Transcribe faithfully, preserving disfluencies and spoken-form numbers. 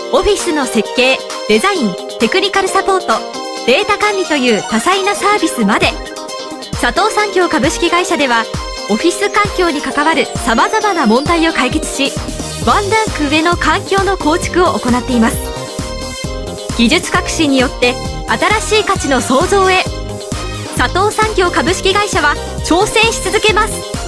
オフィスの設計、デザイン、テクニカルサポート、データ管理という多彩なサービスまで、佐藤産業株式会社ではオフィス環境に関わる様々な問題を解決し、ワンランク上の環境の構築を行っています。技術革新によって新しい価値の創造へ、佐藤産業株式会社は挑戦し続けます。